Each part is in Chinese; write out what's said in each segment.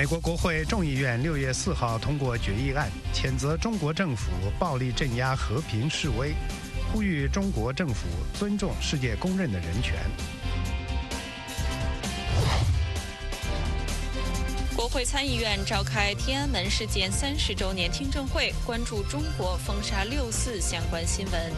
美国国会众议院6月4号通过决议案，谴责中国政府暴力镇压和平示威，呼吁中国政府尊重世界公认的人权。 国会参议院召开天安门事件30周年听证会，关注中国封杀6·4相关新闻。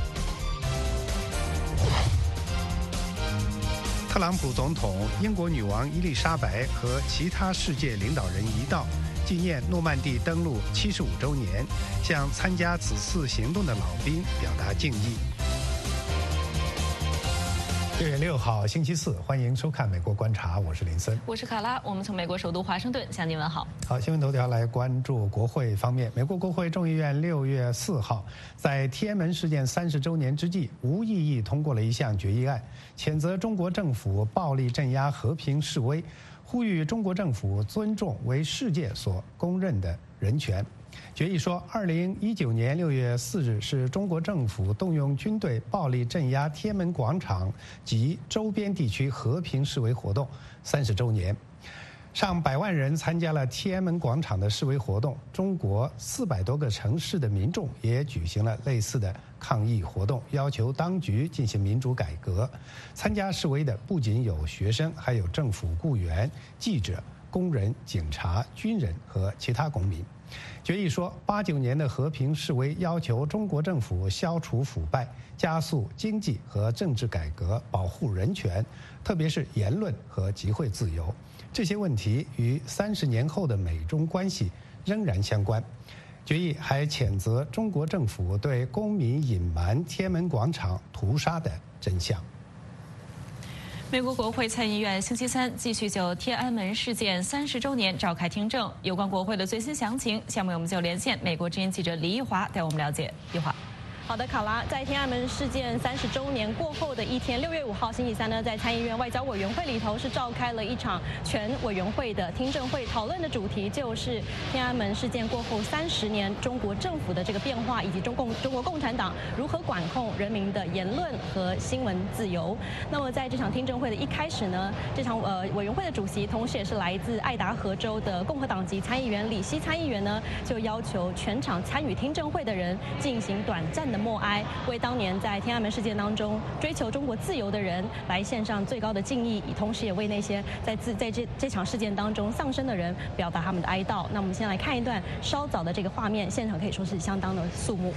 特朗普总统、英国女王伊丽莎白和其他世界领导人一道，纪念诺曼底登陆75周年，向参加此次行动的老兵表达敬意。6月6号星期四，欢迎收看《美国观察》，我是林森， 我是卡拉，我们从美国首都华盛顿向您问好。 好，新闻头条来关注国会方面。美国国会众议院6月4号在天安门事件30周年之际，无异议通过了一项决议案，谴责中国政府暴力镇压和平示威，呼吁中国政府尊重为世界所公认的人权。决议说，2019年6月4日是中国政府动用军队暴力镇压天安门广场及周边地区和平示威活动30周年。上百万人参加了天安门广场的示威活动，中国400多个城市的民众也举行了类似的抗议活动，要求当局进行民主改革。参加示威的不仅有学生，还有政府雇员、记者、工人、警察、军人和其他公民。决议说，89年的和平示威要求中国政府消除腐败，加速经济和政治改革，保护人权，特别是言论和集会自由。这些问题与30年后的美中关系仍然相关。决议还谴责中国政府对公民隐瞒天安门广场屠杀的真相。 美国国会参议院星期三继续就天安门事件30周年召开听证，有关国会的最新详情，下面我们就连线美国之音记者李一华带我们了解。一华。 好的，卡拉，在天安门事件30周年过后的一天，6月5号星期三呢，在参议院外交委员会里头是召开了一场全委员会的听证会，讨论的主题就是天安门事件过后30年中国政府的这个变化，以及中国共产党如何管控人民的言论和新闻自由。那么在这场听证会的一开始呢，这场委员会的主席，同时也是来自爱达荷州的共和党籍参议员李希参议员呢，就要求全场参与听证会的人进行短暂的默哀，为当年在天安门事件当中追求中国自由的人来献上最高的敬意，同时也为那些在这场事件当中丧生的人表达他们的哀悼。那我们先来看一段稍早的这个画面，现场可以说是相当的肃穆。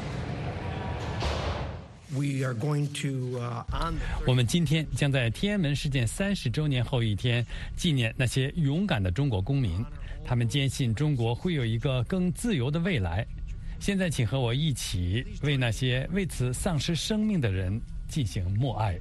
我们今天将在天安门事件30周年后一天纪念那些勇敢的中国公民，他们坚信中国会有一个更自由的未来。现在请和我一起为那些为此丧失生命的人进行默哀。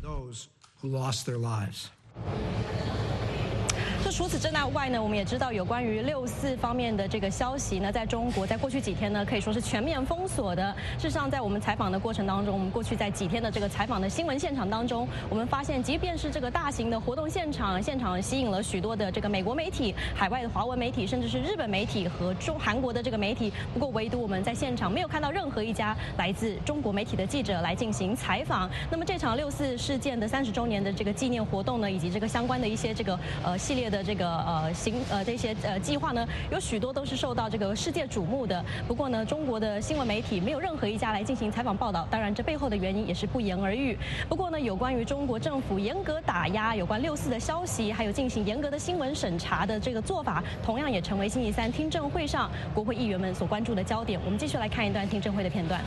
除此之外呢，我们也知道有关于6·4方面的这个消息呢，在中国在过去几天呢，可以说是全面封锁的。事实上，在我们采访的过程当中，我们过去在几天的这个采访的新闻现场当中，我们发现，即便是这个大型的活动现场吸引了许多的这个美国媒体、海外的华文媒体，甚至是日本媒体和韩国的这个媒体。不过，唯独我们在现场没有看到任何一家来自中国媒体的记者来进行采访。那么，这场6·4事件的30周年的这个纪念活动呢，以及这个相关的一些这个系列的这个这些计划呢，有许多都是受到这个世界瞩目的。不过呢，中国的新闻媒体没有任何一家来进行采访报道，当然这背后的原因也是不言而喻。不过呢，有关于中国政府严格打压有关6·4的消息，还有进行严格的新闻审查的这个做法，同样也成为星期三听证会上国会议员们所关注的焦点。我们继续来看一段听证会的片段。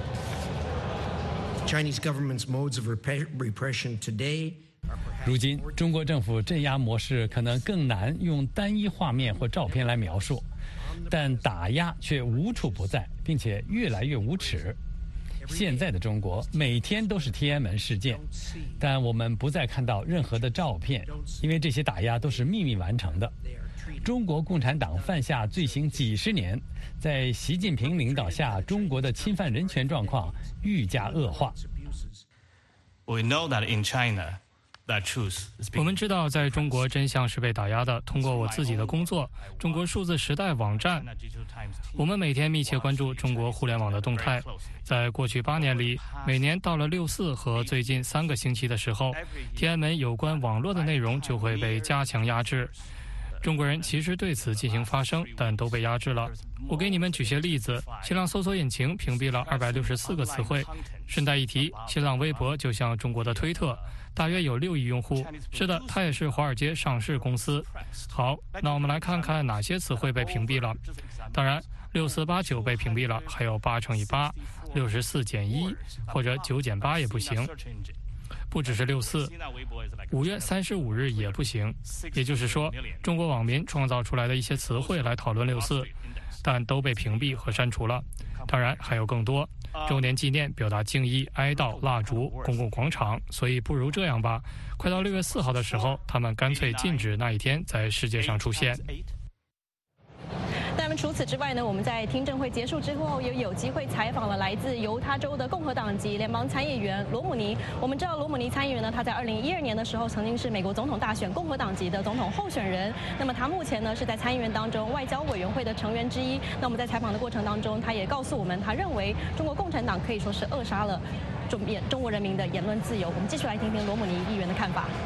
Chinese government's modes of repression today 如今，中国政府镇压模式可能更难用单一画面或照片来描述，但打压却无处不在，并且越来越无耻。现在的中国每天都是天安门事件，但我们不再看到任何的照片，因为这些打压都是秘密完成的。中国共产党犯下罪行几十年，在习近平领导下，中国的侵犯人权状况愈加恶化。 We know that in China, 我们知道，在中国真相是被打压的。通过我自己的工作，中国数字时代网站，我们每天密切关注中国互联网的动态。在过去8年里，每年到了6·4和最近3个星期的时候，天安门有关网络的内容就会被加强压制。 中国人其实对此进行发声，但都被压制了。我给你们举些例子：新浪搜索引擎屏蔽了264个词汇。顺带一提，新浪微博就像中国的推特，大约有6亿用户。是的，它也是华尔街上市公司。好，那我们来看看哪些词汇被屏蔽了。当然，6489被屏蔽了，还有8×8、64-1或者9×8也不行。不只是64，5月35日也不行。也就是说，中国网民创造出来的一些词汇来讨论64，但都被屏蔽和删除了。当然还有更多，周年纪念、表达敬意、哀悼、蜡烛、公共广场。所以不如这样吧，快到6月4号的时候，他们干脆禁止那一天在世界上出现。 那么除此之外呢，我们在听证会结束之后，也有机会采访了来自犹他州的共和党籍联邦参议员罗姆尼。我们知道罗姆尼参议员呢，他在2012年的时候曾经是美国总统大选共和党籍的总统候选人。那么他目前呢是在参议员当中外交委员会的成员之一。那我们在采访的过程当中，他也告诉我们，他认为中国共产党可以说是扼杀了中国人民的言论自由。我们继续来听听罗姆尼议员的看法。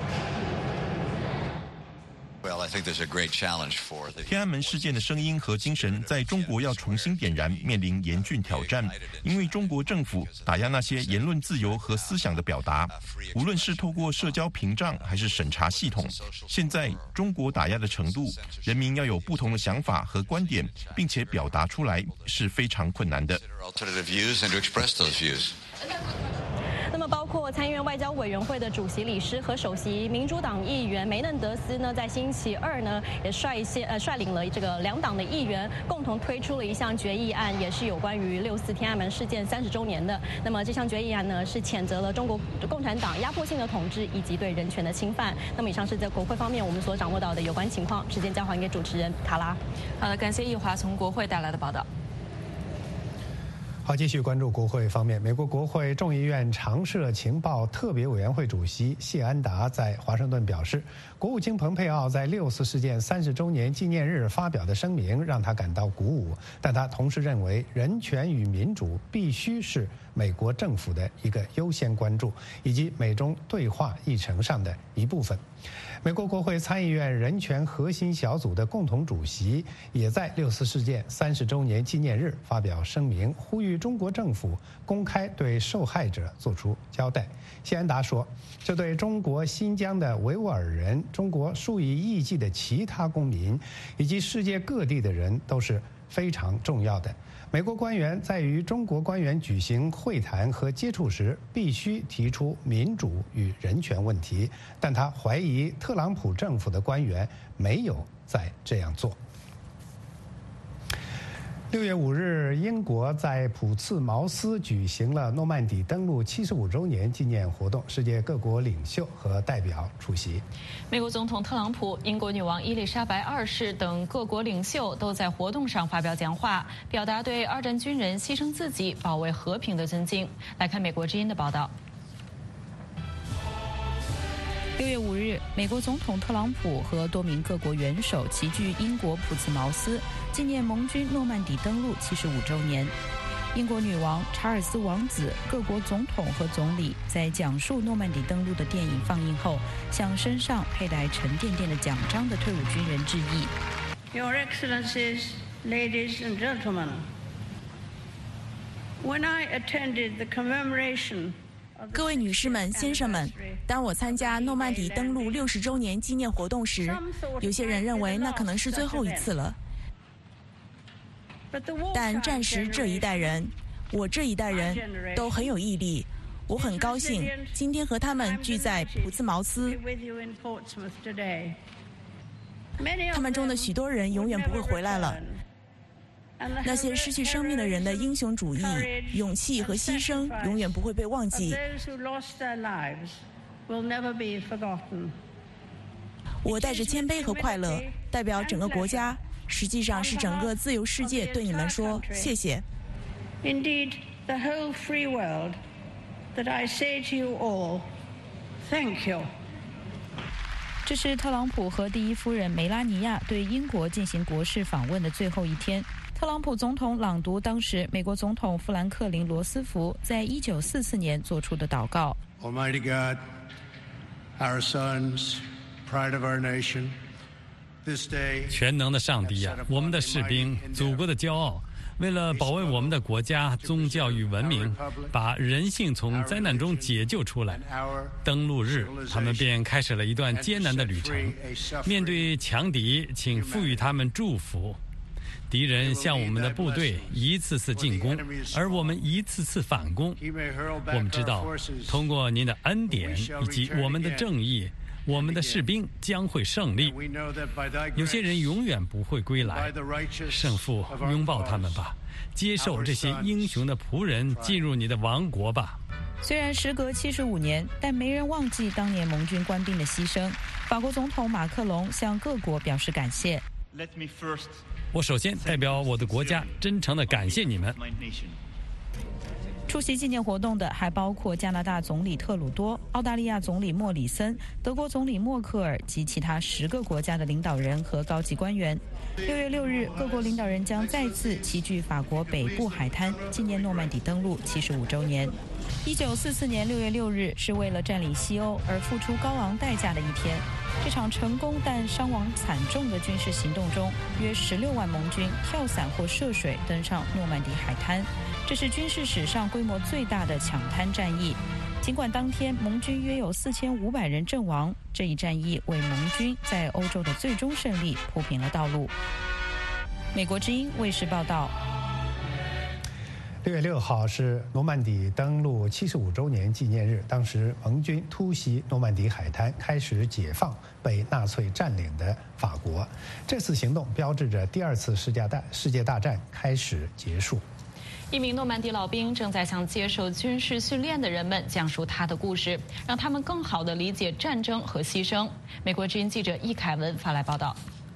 天安门事件的声音和精神在中国要重新点燃，面临严峻挑战。因为中国政府打压那些言论自由和思想的表达，无论是透过社交屏障还是审查系统。现在中国打压的程度，人民要有不同的想法和观点，并且表达出来是非常困难的。 那么，包括参议院外交委员会的主席李师和首席民主党议员梅嫩德斯呢，在星期二呢，也率领了这个2党的议员共同推出了一项决议案，也是有关于6·4天安门事件30周年的。那么这项决议案呢，是谴责了中国共产党压迫性的统治以及对人权的侵犯。那么以上是在国会方面我们所掌握到的有关情况。时间交还给主持人卡拉。 好的，感谢易华从国会带来的报道。 好，继续关注国会方面。美国国会众议院常设情报特别委员会主席谢安达在华盛顿表示，国务卿蓬佩奥在6·4事件30周年纪念日发表的声明让他感到鼓舞，但他同时认为人权与民主必须是美国政府的一个优先关注，以及美中对话议程上的一部分。美国国会参议院人权核心小组的共同主席也在6·4事件30周年纪念日发表声明，呼吁中国政府公开对受害者做出交代。谢安达说，这对中国新疆的维吾尔人、中国数以亿计的其他公民以及世界各地的人都是非常重要的。美国官员在与中国官员举行会谈和接触时，必须提出民主与人权问题，但他怀疑特朗普政府的官员没有在这样做。6月5日，英国在普茨茅斯举行了诺曼底登陆75周年纪念活动，世界各国领袖和代表出席。 美国总统特朗普、英国女王伊丽莎白2世等各国领袖都在活动上发表讲话，表达对二战军人牺牲自己保卫和平的尊敬。来看美国之音的报道。6月5日，美国总统特朗普和多名各国元首齐聚英国普茨茅斯，纪念盟军诺曼底登陆75周年。英国女王、查尔斯王子、各国总统和总理在讲述诺曼底登陆的电影放映后，向身上佩戴沉甸甸的奖章的退伍军人致意。 Your Excellencies, ladies and gentlemen, when I attended the commemoration 各位女士们、先生们，当我参加诺曼底登陆60周年纪念活动时，有些人认为那可能是最后一次了。但战时这一代人，我这一代人都很有毅力。我很高兴今天和他们聚在普茨茅斯。他们中的许多人永远不会回来了。那些失去生命的人的英雄主义、勇气和牺牲永远不会被忘记。我带着谦卑和快乐，代表整个国家，实际上是整个自由世界对你们说谢谢。 Indeed, the whole free world, that I say to you all, thank you. 这是特朗普和第一夫人梅拉尼亚对英国进行国事访问的最后一天。特朗普总统朗读当时美国总统富兰克林·罗斯福在1944年做出的祷告。 Almighty God, our sons, pride of our nation, 全能的上帝呀，我们的士兵，祖国的骄傲，为了保卫我们的国家、宗教与文明，把人性从灾难中解救出来。登陆日，他们便开始了一段艰难的旅程。面对强敌，请赋予他们祝福。敌人向我们的部队一次次进攻，而我们一次次反攻。我们知道，通过您的恩典以及我们的正义，我们的士兵将会胜利。有些人永远不会归来，圣父，拥抱他们吧，接受这些英雄的仆人进入你的王国吧。 虽然时隔75年，但没人忘记当年盟军官兵的牺牲。法国总统马克龙向各国表示感谢。 我首先代表我的国家真诚地感谢你们。 出席纪念活动的还包括加拿大总理特鲁多、澳大利亚总理莫里森、德国总理默克尔及其他10个国家的领导人和高级官员。6月6日，各国领导人将再次齐聚法国北部海滩，纪念诺曼底登陆75周年。1944年6月6日是为了占领西欧而付出高昂代价的一天。这场成功但伤亡惨重的军事行动中，约16万盟军跳伞或涉水登上诺曼底海滩，这是军事史上规模最大的抢滩战役。尽管当天盟军约有4500人阵亡，这一战役为盟军在欧洲的最终胜利铺平了道路。美国之音卫视报道。 6月6号是诺曼底登陆75周年纪念日，当时盟军突袭诺曼底海滩，开始解放被纳粹占领的法国。这次行动标志着第2次世界大战开始结束。 一名诺曼底老兵正在向接受军事训练的人们讲述他的故事，让他们更好地理解战争和牺牲。美国之音记者易凯文发来报道。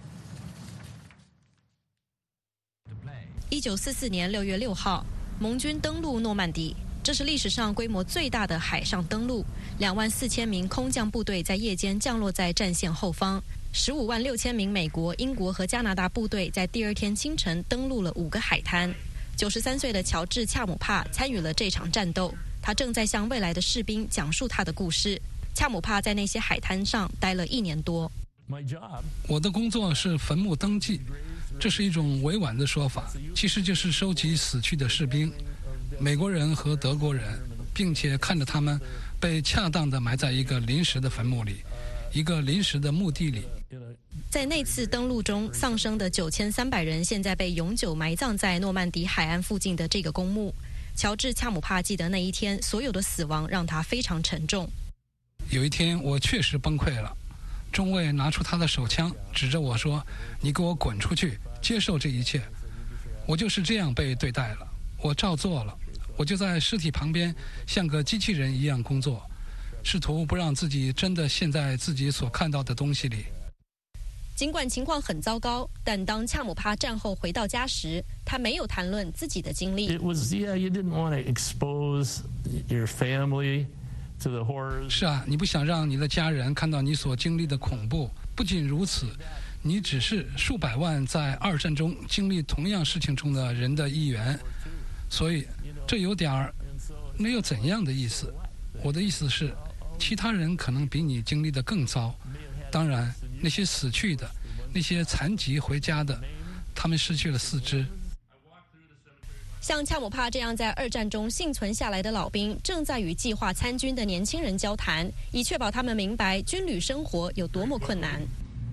1944年6月6号，盟军登陆诺曼底，这是历史上规模最大的海上登陆。24000名空降部队在夜间降落在战线后方，15万6千名美国、英国和加拿大部队在第2天清晨登陆了5个海滩。93岁的乔治·恰姆帕参与了这场战斗，他正在向未来的士兵讲述他的故事。恰姆帕在那些海滩上待了1年多。 我的工作是坟墓登记，这是一种委婉的说法，其实就是收集死去的士兵，美国人和德国人，并且看着他们被恰当地埋在一个临时的坟墓里，一个临时的墓地里。 在那次登陆中丧生的9300人，现在被永久埋葬在诺曼底海岸附近的这个公墓。乔治·恰姆帕记得那一天所有的死亡让他非常沉重。 有一天我确实崩溃了，中尉拿出他的手枪指着我说：“你给我滚出去，接受这一切。”我就是这样被对待了，我照做了。我就在尸体旁边像个机器人一样工作，试图不让自己真的陷在自己所看到的东西里。 尽管情况很糟糕，但当恰姆帕战后回到家时，他没有谈论自己的经历。 是啊，你不想让你的家人看到你所经历的恐怖。不仅如此，你只是数百万在2战中经历同样事情中的人的一员，所以这有点儿没有怎样的意思。我的意思是，其他人可能比你经历的更糟。当然，那些死去的，那些残疾回家的，他们失去了4肢。 像恰姆帕这样在2战中幸存下来的老兵，正在与计划参军的年轻人交谈，以确保他们明白军旅生活有多么困难。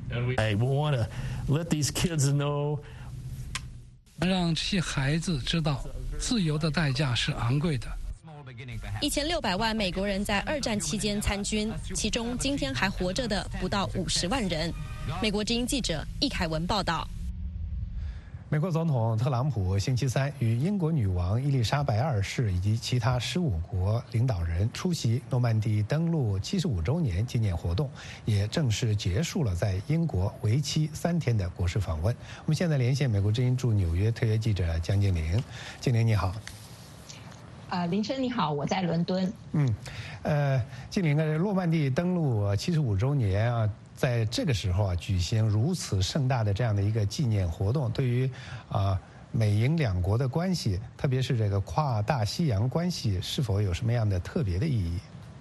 让这些孩子知道，自由的代价是昂贵的。 1600万美国人在2战期间参军，其中今天还活着的不到50万人。美国之音记者易凯文报道。 美国总统特朗普星期3与英国女王伊丽莎白2世以及其他15国领导人出席诺曼底登陆75周年纪念活动，也正式结束了在英国为期3天的国事访问。我们现在连线美国之音驻纽约特约记者江静玲。静玲你好。 林生你好，我在伦敦。 静玲，诺曼底登陆75周年啊，在这个时候啊举行如此盛大的这样的一个纪念活动，对于美英2国的关系，特别是这个跨大西洋关系，是否有什么样的特别的意义？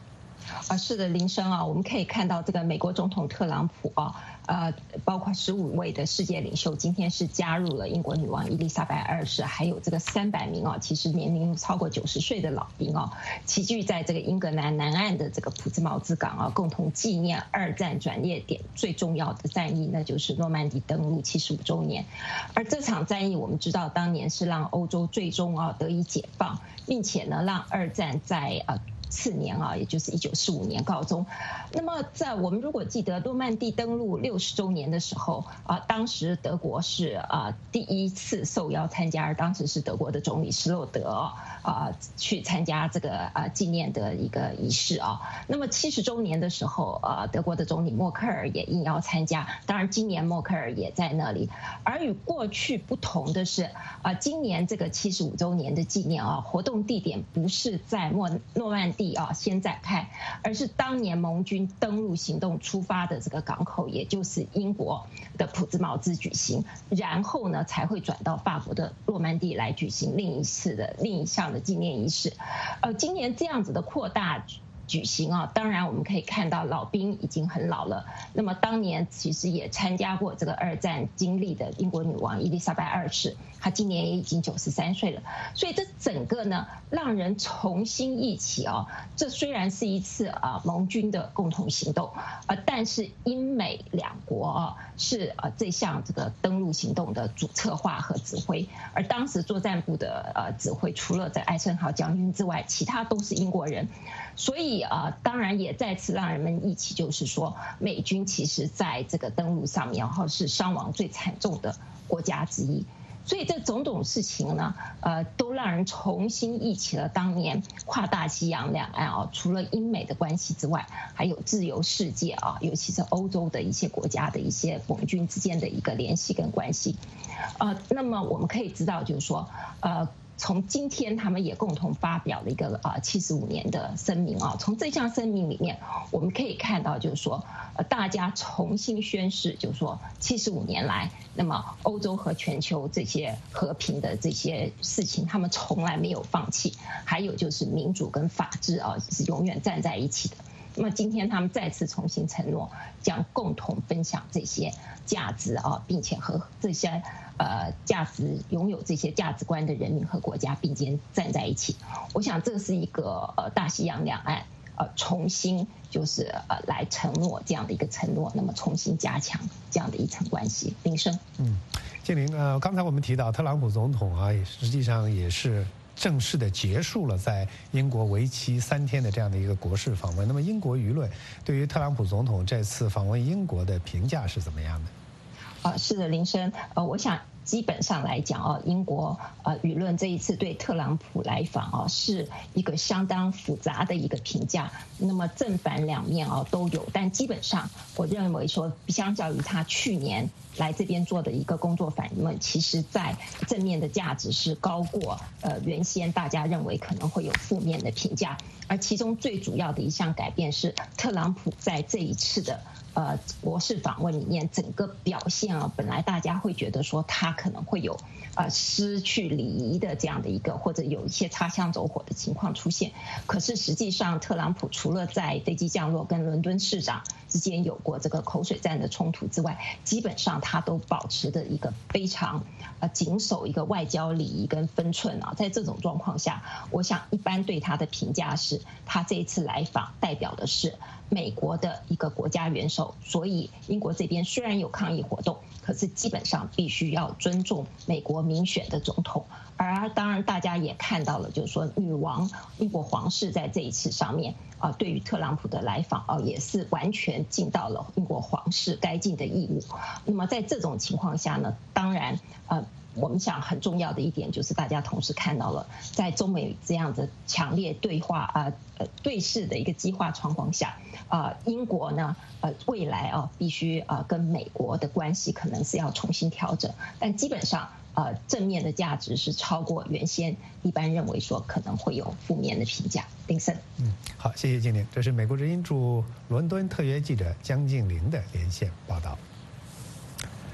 是的，林生啊，我们可以看到这个美国总统特朗普啊，包括15位的世界领袖，今天是加入了英国女王伊丽莎白2世，还有这个300名其实年龄超过90岁的老兵齐聚在这个英格兰南岸的这个普兹茅兹港共同纪念2战转捩点最重要的战役，那就是诺曼底登陆75周年。而这场战役，我们知道当年是让欧洲最终得以解放，并且呢，让2战在次年也就是1945年告终。那么在我们如果记得诺曼底登陆60周年的时候当时德国是第一次受邀参加，而当时是德国的总理施洛德去参加这个纪念的一个仪式那么70周年的时候德国的总理默克尔也应邀参加，当然今年默克尔也在那里。而与过去不同的是今年这个75周年的纪念活动地点不是在诺曼底先展开，而是当年盟军登陆行动出发的这个港口，也就是英国的普兹茅兹举行，然后呢才会转到法国的诺曼底来举行另一项的纪念仪式。今年这样子的扩大举行当然我们可以看到老兵已经很老了。那么当年其实也参加过这个2战经历的英国女王伊丽莎白2世，她今年也已经93岁了。所以这整个呢，让人重新忆起这虽然是一次盟军的共同行动但是英美两国是这项这个登陆行动的主策划和指挥，而当时作战部的指挥除了这艾森豪将军之外，其他都是英国人。所以当然也再次让人们忆起，就是说美军其实在这个登陆上面是伤亡最惨重的国家之一。所以这种种事情呢都让人重新忆起了当年跨大西洋两岸除了英美的关系之外，还有自由世界尤其是欧洲的一些国家的一些盟军之间的一个联系跟关系。那么我们可以知道，就是说从今天他们也共同发表了一个75年的声明从这项声明里面我们可以看到，就是说大家重新宣誓，就是说75年来，那么欧洲和全球这些和平的这些事情他们从来没有放弃，还有就是民主跟法治是永远站在一起的。那么今天他们再次重新承诺将共同分享这些价值并且和这些价值拥有这些价值观的人民和国家并肩站在一起。我想这是一个大西洋两岸重新就是来承诺这样的一个承诺，那么重新加强这样的一层关系。林生， 建林，刚才我们提到特朗普总统实际上也是正式的结束了在英国为期3天的这样的一个国事访问。那么英国舆论对于特朗普总统这次访问英国的评价是怎么样的？ 是的，林生，我想基本上来讲英国舆论这一次对特朗普来访是一个相当复杂的一个评价，那么正反两面都有，但基本上我认为说，相较于他去年来这边做的一个工作访问，其实在正面的价值是高过原先大家认为可能会有负面的评价。而其中最主要的一项改变是，特朗普在这一次的国事访问里面整个表现本来大家会觉得说他可能会有失去礼仪的这样的一个，或者有一些擦枪走火的情况出现。可是实际上特朗普除了在飞机降落跟伦敦市长之间有过这个口水战的冲突之外，基本上他都保持的一个非常谨守一个外交礼仪跟分寸在这种状况下，我想一般对他的评价是，他这一次来访代表的是美国的一个国家元首，所以英国这边虽然有抗议活动，可是基本上必须要尊重美国民选的总统。而当然大家也看到了，就是说英国皇室在这一次上面对于特朗普的来访也是完全尽到了英国皇室该尽的义务。那么在这种情况下呢，当然我们想很重要的一点就是大家同时看到了，在中美这样的强烈对话对视的一个激化状况下英国呢未来必须跟美国的关系可能是要重新调整，但基本上正面的价值是超过原先一般认为说可能会有负面的评价。林森， 好，谢谢静玲。这是美国之音驻伦敦特约记者江静玲的连线报道。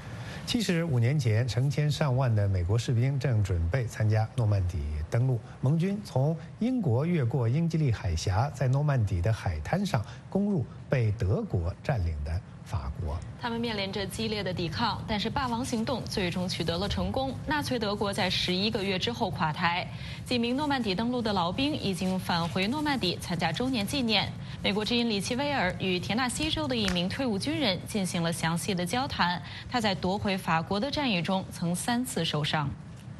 75年前，成千上万的美国士兵正准备参加诺曼底登陆。盟军从英国越过英吉利海峡，在诺曼底的海滩上攻入被德国占领的法国。 他们面临着激烈的抵抗，但是霸王行动最终取得了成功。纳粹德国在11个月之后垮台，几名诺曼底登陆的老兵已经返回诺曼底参加周年纪念。美国之音里奇威尔与田纳西州的一名退伍军人进行了详细的交谈。他在夺回法国的战役中曾3次受伤。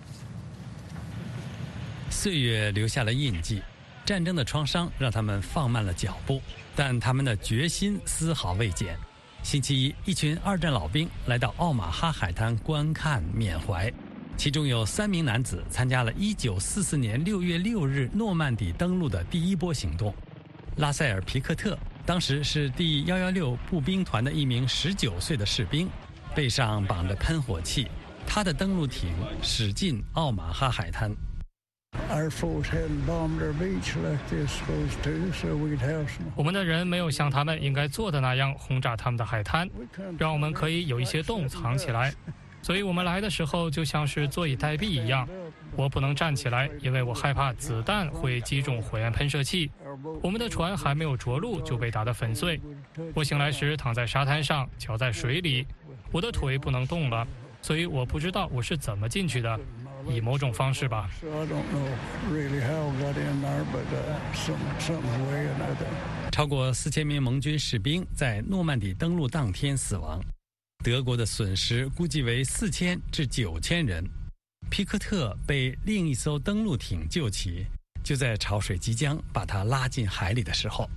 岁月留下了印记，战争的创伤让他们放慢了脚步，但他们的决心丝毫未减。星期一，一群2战老兵来到奥马哈海滩观看缅怀，其中有3名男子参加了1944年6月6日诺曼底登陆的第一波行动。拉塞尔·皮克特当时是第116步兵团的一名19岁的士兵，背上绑着喷火器，他的登陆艇驶进奥马哈海滩。 我们的人没有像他们应该做的那样轰炸他们的海滩，让我们可以有一些洞藏起来。所以我们来的时候就像是坐以待毙一样。我不能站起来，因为我害怕子弹会击中火焰喷射器。我们的船还没有着陆就被打得粉碎。我醒来时躺在沙滩上，脚在水里，我的腿不能动了，所以我不知道我是怎么进去的。以某种方式吧。 超过4000名盟军士兵在诺曼底登陆当天死亡，德国的损失估计为4000至9000人。皮克特被另一艘登陆艇救起，就在潮水即将把他拉进海里的时候。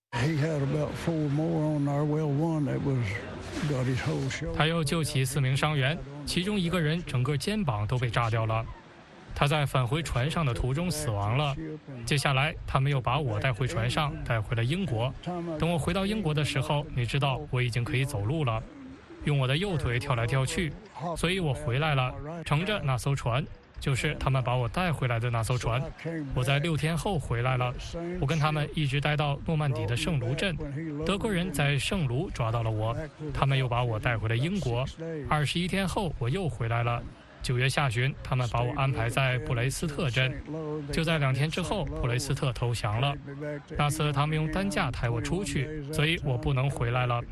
他又救起4名伤员，其中1个人整个肩膀都被炸掉了。他在返回船上的途中死亡了。接下来，他们又把我带回船上，带回了英国。等我回到英国的时候，你知道我已经可以走路了，用我的右腿跳来跳去，所以我回来了，乘着那艘船。就是他们把我带回来的那艘船。我在6天后回来了，我跟他们一直待到诺曼底的圣卢镇。德国人在圣卢抓到了我，他们又把我带回了英国。21天后我又回来了。9月下旬，他们把我安排在布雷斯特镇。就在2天之后，布雷斯特投降了。那次他们用担架抬我出去，所以我不能回来了。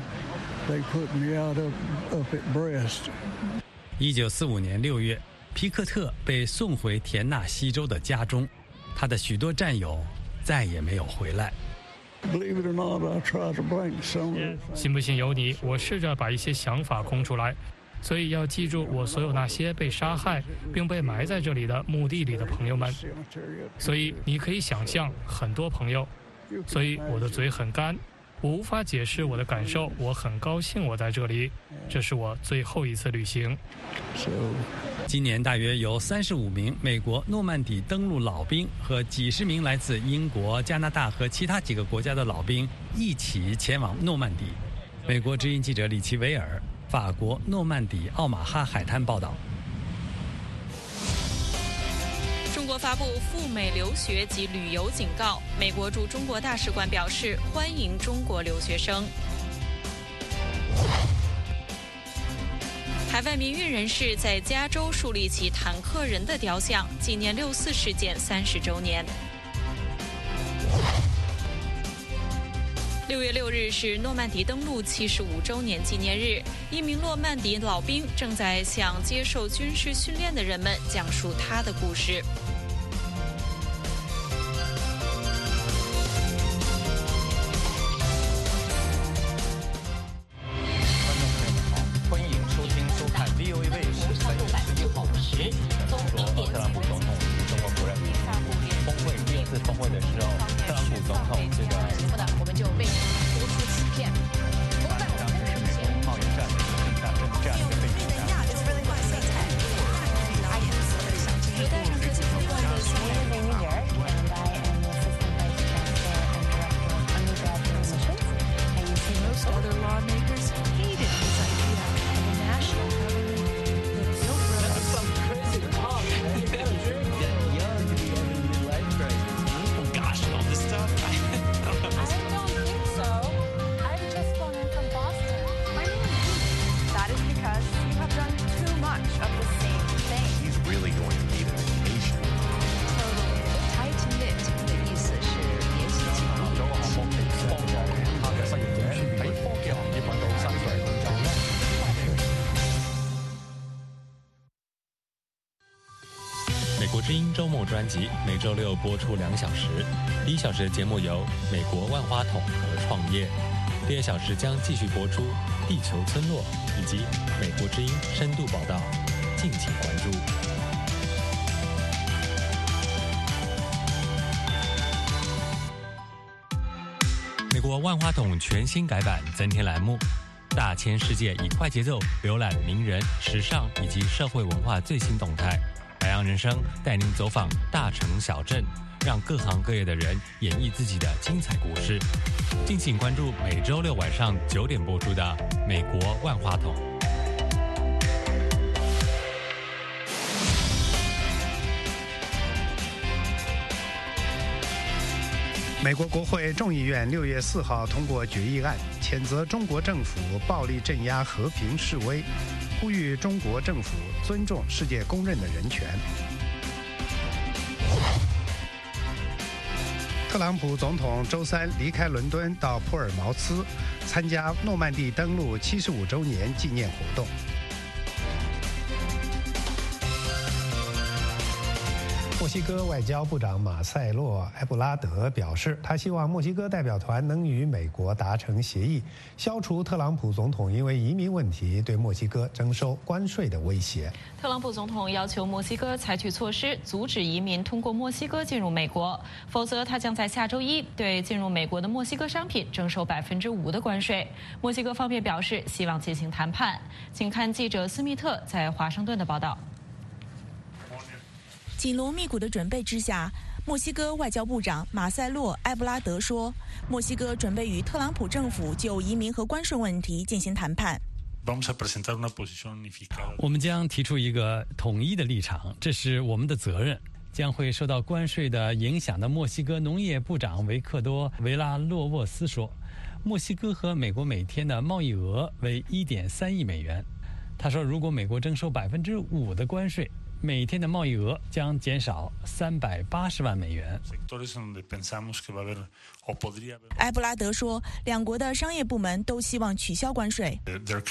1945年6月。皮克特被送回田纳西州的家中，他的许多战友再也没有回来。 信不信由你，我试着把一些想法空出来，所以要记住我所有那些被杀害并被埋在这里的墓地里的朋友们。所以你可以想象，很多朋友，所以我的嘴很干，我无法解释我的感受。我很高兴我在这里，这是我最后一次旅行。 今年大约有35名美国诺曼底登陆老兵和几十名来自英国、加拿大和其他几个国家的老兵一起前往诺曼底。美国之音记者李奇维尔，法国诺曼底奥马哈海滩报道。 中国发布赴美留学及旅游警告，美国驻中国大使馆表示欢迎中国留学生。海外民运人士在加州树立起坦克人的雕像，纪念6·4事件30周年。6月6日是诺曼底登陆75周年纪念日，一名诺曼底老兵正在向接受军事训练的人们讲述他的故事。 国之音周末专辑每周六播出2小时，第1小时的节目由美国万花筒和创业，第2小时将继续播出地球村落以及美国之音深度报道，敬请关注。美国万花筒全新改版，增添栏目，大千世界以快节奏浏览名人、时尚以及社会文化最新动态。海洋人生带您走访大城小镇，让各行各业的人演绎自己的精彩故事。敬请关注每周6晚上9点播出的《美国万花筒》。 美国国会众议院6月4号通过决议案，谴责中国政府暴力镇压和平示威，呼吁中国政府尊重世界公认的人权。特朗普总统周3离开伦敦到普尔茅斯，参加诺曼底登陆75周年纪念活动。墨西哥外交部长马塞洛·埃布拉德表示，他希望墨西哥代表团能与美国达成协议，消除特朗普总统因为移民问题对墨西哥征收关税的威胁。 特朗普总统要求墨西哥采取措施，阻止移民通过墨西哥进入美国，否则他将在下周1对进入美国的墨西哥商品征收5%的关税。墨西哥方面表示希望进行谈判。请看记者斯密特在华盛顿的报道。 紧锣密鼓的准备之下，墨西哥外交部长马塞洛·埃布拉德说，墨西哥准备与特朗普政府就移民和关税问题进行谈判。 我们将提出一个统一的立场，这是我们的责任。将会受到关税的影响的墨西哥农业部长维克多·维拉洛沃斯说，墨西哥和美国每天的贸易额为1.3亿美元。他说，如果美国征收5%的关税，每天的贸易额将减少380万美元。 埃布拉德说，两国的商业部门都希望取消关税。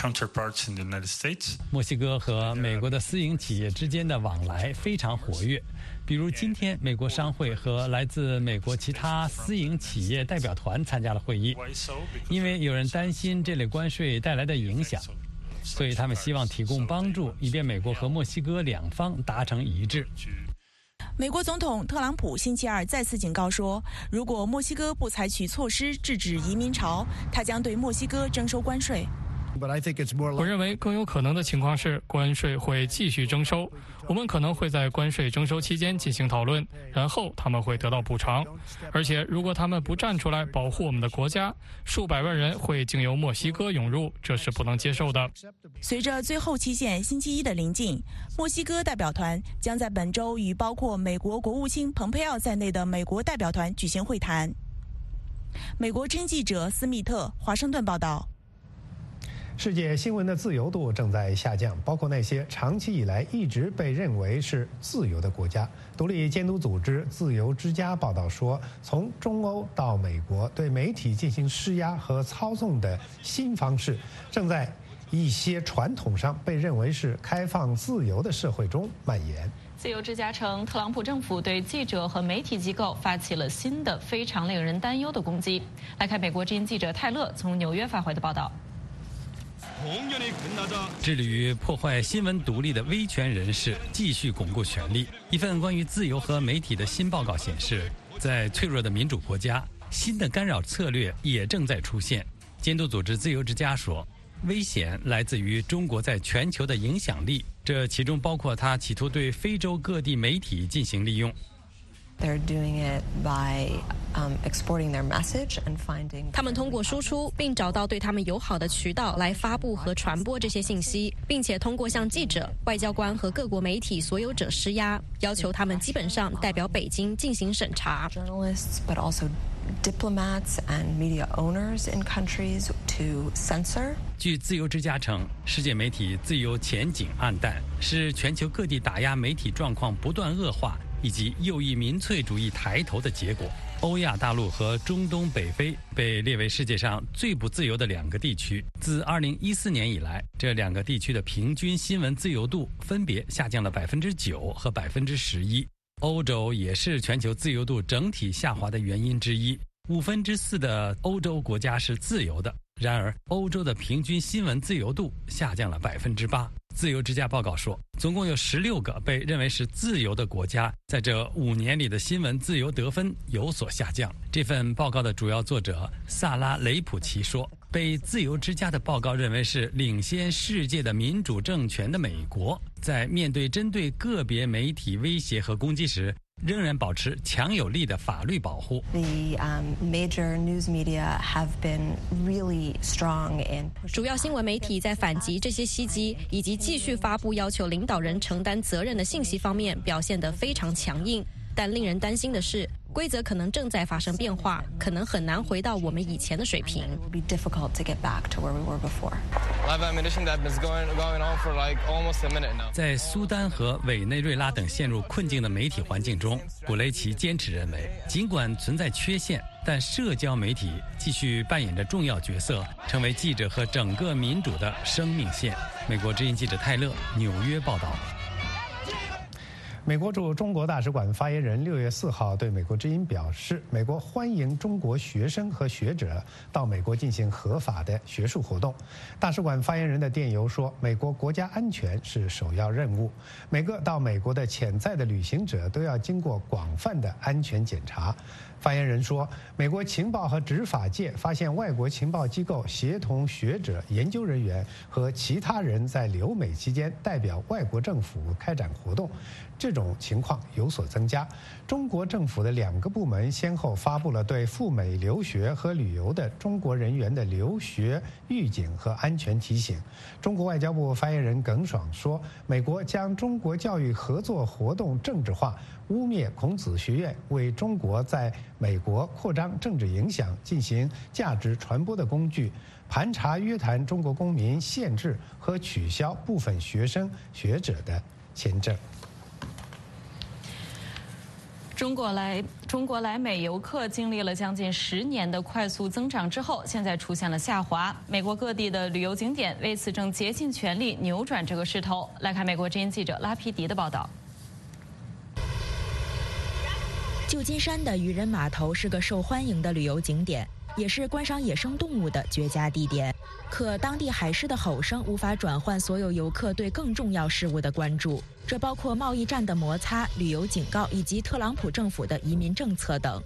墨西哥和美国的私营企业之间的往来非常活跃，比如今天美国商会和来自美国其他私营企业代表团参加了会议，因为有人担心这类关税带来的影响。所以他们希望提供帮助，以便美国和墨西哥两方达成一致。 美国总统特朗普星期2再次警告说，如果墨西哥不采取措施制止移民潮，他将对墨西哥征收关税。 我认为更有可能的情况是，关税会继续征收。我们可能会在关税征收期间进行讨论，然后他们会得到补偿。而且，如果他们不站出来保护我们的国家，数百万人会经由墨西哥涌入，这是不能接受的。 随着最后期限星期1的临近，墨西哥代表团将在本周与包括美国国务卿蓬佩奥在内的美国代表团举行会谈。美国之音记者斯密特，华盛顿报道。 世界新闻的自由度正在下降，包括那些长期以来一直被认为是自由的国家。独立监督组织自由之家报道说，从中欧到美国，对媒体进行施压和操纵的新方式，正在一些传统上被认为是开放自由的社会中蔓延。 自由之家称，特朗普政府对记者和媒体机构发起了新的非常令人担忧的攻击。来看美国之音记者泰勒从纽约发回的报道。 致力于破坏新闻独立的威权人士继续巩固权力。一份关于自由和媒体的新报告显示，在脆弱的民主国家，新的干扰策略也正在出现。监督组织自由之家说，危险来自于中国在全球的影响力，这其中包括它企图对非洲各地媒体进行利用。 他们通过输出并找到对他们友好的渠道来发布和传播这些信息，并且通过向记者、外交官和各国媒体所有者施压，要求他们基本上代表北京进行审查。 据自由之家称，世界媒体自由前景暗淡，是全球各地打压媒体状况不断恶化以及右翼民粹主义抬头的结果。欧亚大陆和中东北非被列为世界上最不自由的2个地区。自2014年以来，这2个地区的平均新闻自由度分别下降了9%和11%。欧洲也是全球自由度整体下滑的原因之一。4/5的欧洲国家是自由的，然而欧洲的平均新闻自由度下降了8%。自由之家报告说，总共有16个被认为是自由的国家，在这5年里的新闻自由得分有所下降。这份报告的主要作者萨拉·雷普奇说，被自由之家的报告认为是领先世界的民主政权的美国，在面对针对个别媒体威胁和攻击时，仍然保持强有力的法律保护。 主要新闻媒体在反击这些袭击以及继续发布要求领导人承担责任的信息方面表现得非常强硬。但令人担心的是，规则可能正在发生变化，可能很难回到我们以前的水平。 在苏丹和委内瑞拉等陷入困境的媒体环境中，古雷奇坚持认为，尽管存在缺陷，但社交媒体继续扮演着重要角色，成为记者和整个民主的生命线。美国之音记者泰勒，纽约报道。 美国驻中国大使馆发言人6月4号对美国之音表示，美国欢迎中国学生和学者到美国进行合法的学术活动。大使馆发言人的电邮说，美国国家安全是首要任务，每个到美国的潜在的旅行者都要经过广泛的安全检查。发言人说，美国情报和执法界发现外国情报机构协同学者、研究人员和其他人在留美期间代表外国政府开展活动，这种情况有所增加。中国政府的2个部门先后发布了对赴美留学和旅游的中国人员的留学预警和安全提醒。中国外交部发言人耿爽说，美国将中国教育合作活动政治化，污蔑孔子学院为中国在美国扩张政治影响进行价值传播的工具，盘查约谈中国公民，限制和取消部分学生学者的签证。 中国来美游客经历了将近10年的快速增长之后，现在出现了下滑。美国各地的旅游景点为此正竭尽全力扭转这个势头。来看美国之音记者拉皮迪的报道。 旧金山的渔人码头是个受欢迎的旅游景点，也是观赏野生动物的绝佳地点。可当地海狮的吼声无法转换所有游客对更重要事物的关注，这包括贸易战的摩擦、旅游警告以及特朗普政府的移民政策等。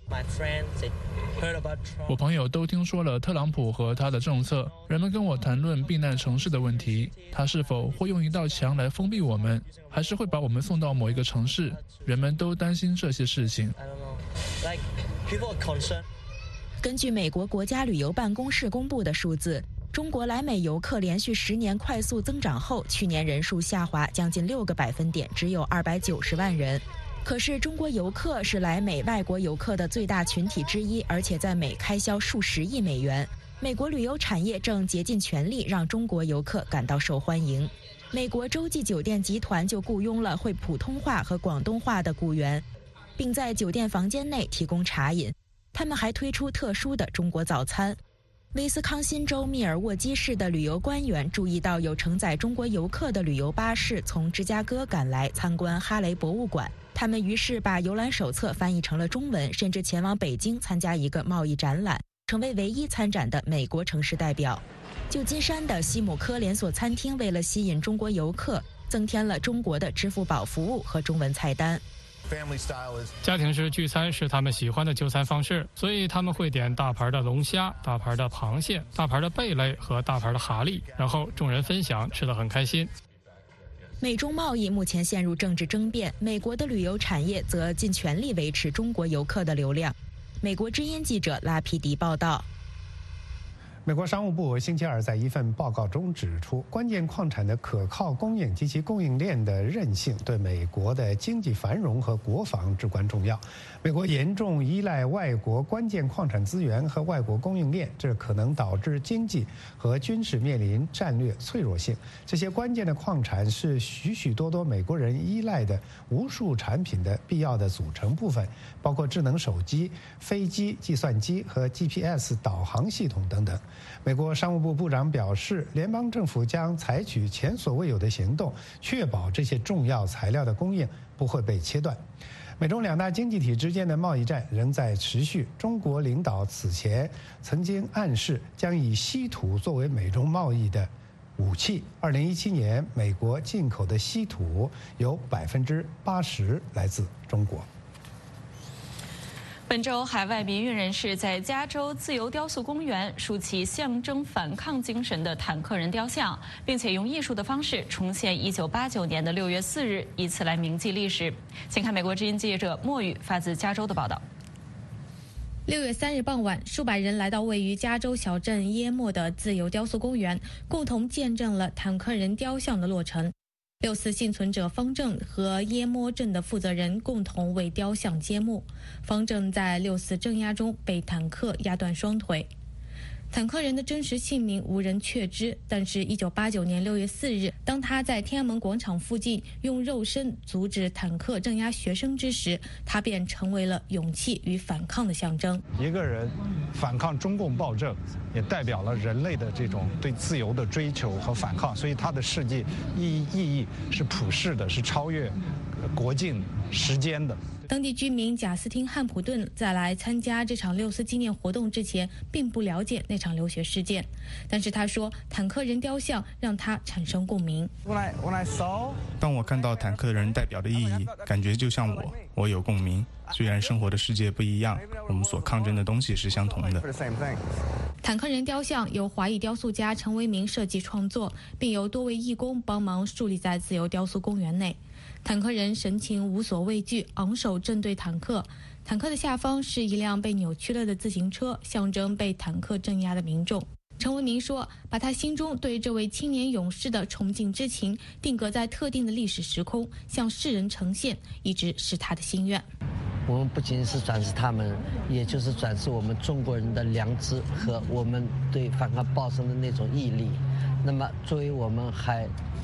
我朋友都听说了特朗普和他的政策，人们跟我谈论避难城市的问题，他是否会用一道墙来封闭我们，还是会把我们送到某一个城市？人们都担心这些事情。 根据美国国家旅游办公室公布的数字，中国来美游客连续10年快速增长后，去年人数下滑将近6个百分点，只有290万人。可是中国游客是来美外国游客的最大群体之一，而且在美开销数十亿美元。美国旅游产业正竭尽全力让中国游客感到受欢迎。美国洲际酒店集团就雇佣了会普通话和广东话的雇员，并在酒店房间内提供茶饮。他们还推出特殊的中国早餐。威斯康辛州密尔沃基市的旅游官员注意到有承载中国游客的旅游巴士从芝加哥赶来参观哈雷博物馆，他们于是把游览手册翻译成了中文，甚至前往北京参加一个贸易展览，成为唯一参展的美国城市代表。旧金山的西姆科连锁餐厅为了吸引中国游客，增添了中国的支付宝服务和中文菜单。 家庭式聚餐是他们喜欢的就餐方式，所以他们会点大盘的龙虾、大盘的螃蟹、大盘的贝类和大盘的蛤蜊，然后众人分享，吃得很开心。 美中贸易目前陷入政治争辩，美国的旅游产业则尽全力维持中国游客的流量。美国之音记者拉皮迪报道。 美国商务部星期二在一份报告中指出，关键矿产的可靠供应及其供应链的韧性对美国的经济繁荣和国防至关重要。美国严重依赖外国关键矿产资源和外国供应链，这可能导致经济和军事面临战略脆弱性。这些关键的矿产是许许多多美国人依赖的无数产品的必要的组成部分，包括智能手机、飞机、计算机和 GPS 导航系统等等。美国商务部部长表示，联邦政府将采取前所未有的行动，确保这些重要材料的供应不会被切断。美中两大经济体之间的贸易战仍在持续。中国领导此前曾经暗示将以稀土作为美中贸易的武器。2017年，美国进口的稀土有80%来自中国。 本周，海外民运人士在加州自由雕塑公园竖起象征反抗精神的坦克人雕像，并且用艺术的方式重现1989年的6月4日，以此来铭记历史。请看美国之音记者莫宇发自加州的报道。 6月3日傍晚，数百人来到位于加州小镇耶莫的自由雕塑公园，共同见证了坦克人雕像的落成。6·4幸存者方正和耶莫镇的负责人共同为雕像揭幕。方正在6·4镇压中被坦克压断双腿。坦克人的真实姓名无人确知，但是1989年6月4日，当他在天安门广场附近用肉身阻止坦克镇压学生之时，他便成为了勇气与反抗的象征。 一个人反抗中共暴政，也代表了人类的这种对自由的追求和反抗，所以他的世界意义是普世的，是超越国境时间的。 当地居民贾斯汀·汉普顿在来参加这场6·4纪念活动之前，并不了解那场流血事件，但是他说，坦克人雕像让他产生共鸣。 当我看到坦克人代表的意义，感觉就像我有共鸣。虽然生活的世界不一样，我们所抗争的东西是相同的。 坦克人雕像由华裔雕塑家陈为民设计创作，并由多位义工帮忙树立在自由雕塑公园内。坦克人神情无所畏惧，昂首正对坦克。坦克的下方是一辆被扭曲了的自行车，象征被坦克镇压的民众。陈为民说，把他心中对这位青年勇士的崇敬之情定格在特定的历史时空，向世人呈现，一直是他的心愿。 我们不仅是展示他们，也就是展示我们中国人的良知和我们对反抗暴政的那种毅力。那么作为我们还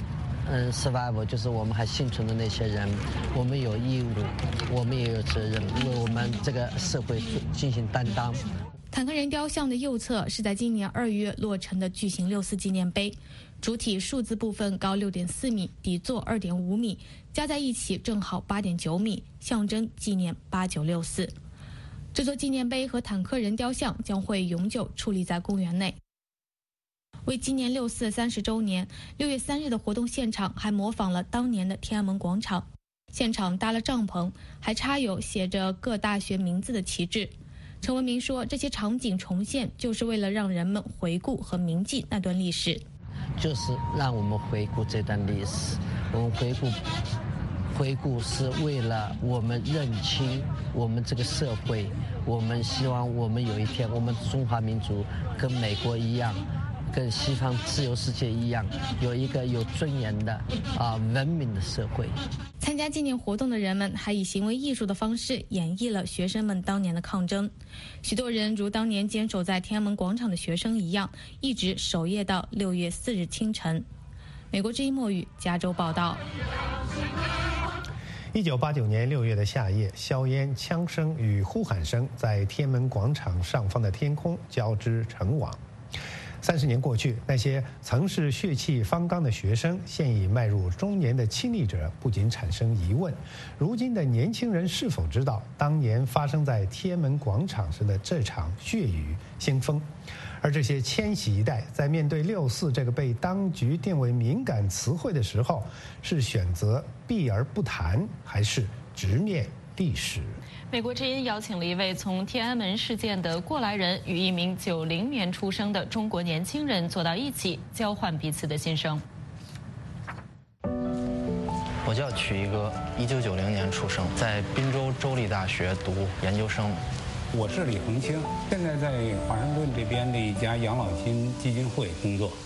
survival， 就是我们还幸存的那些人，我们有义务，我们也有责任，为我们这个社会进行担当。 坦克人雕像的右侧是在今年2月落成的巨型6·4纪念碑，主体数字部分高6.4米，底座2.5米，加在一起正好8.9米，象征纪念8964。这座纪念碑和坦克人雕像将会永久矗立在公园内。为纪念6·4 30周年，6月3日的活动现场还模仿了当年的天安门广场，现场搭了帐篷，还插有写着各大学名字的旗帜。陈为民说，这些场景重现就是为了让人们回顾和铭记那段历史， 就是让我们回顾这段历史。我们回顾是为了我们认清我们这个社会，我们希望我们有一天，我们中华民族跟美国一样，跟西方自由世界一样，有一个有尊严的文明的社会。 参加纪念活动的人们还以行为艺术的方式演绎了学生们当年的抗争。许多人如当年坚守在天安门广场的学生一样，一直守夜到6月4日清晨。美国之音莫宇，加州报道。 1989年6月的夏夜，硝烟、枪声与呼喊声在天安门广场上方的天空交织成网。30年过去，那些曾是血气方刚的学生，现已迈入中年的亲历者，不仅产生疑问：如今的年轻人是否知道当年发生在天安门广场上的这场血雨腥风？而这些千禧一代在面对6·4这个被当局定为敏感词汇的时候，是选择避而不谈，还是直面历史？ 美国之音邀请了一位从天安门事件的过来人与一名90年出生的中国年轻人坐到一起，交换彼此的心声。 我叫曲一哥，1990年出生，在宾州州立大学读研究生。 我是李恒清，现在在华盛顿这边的一家养老金基金会工作。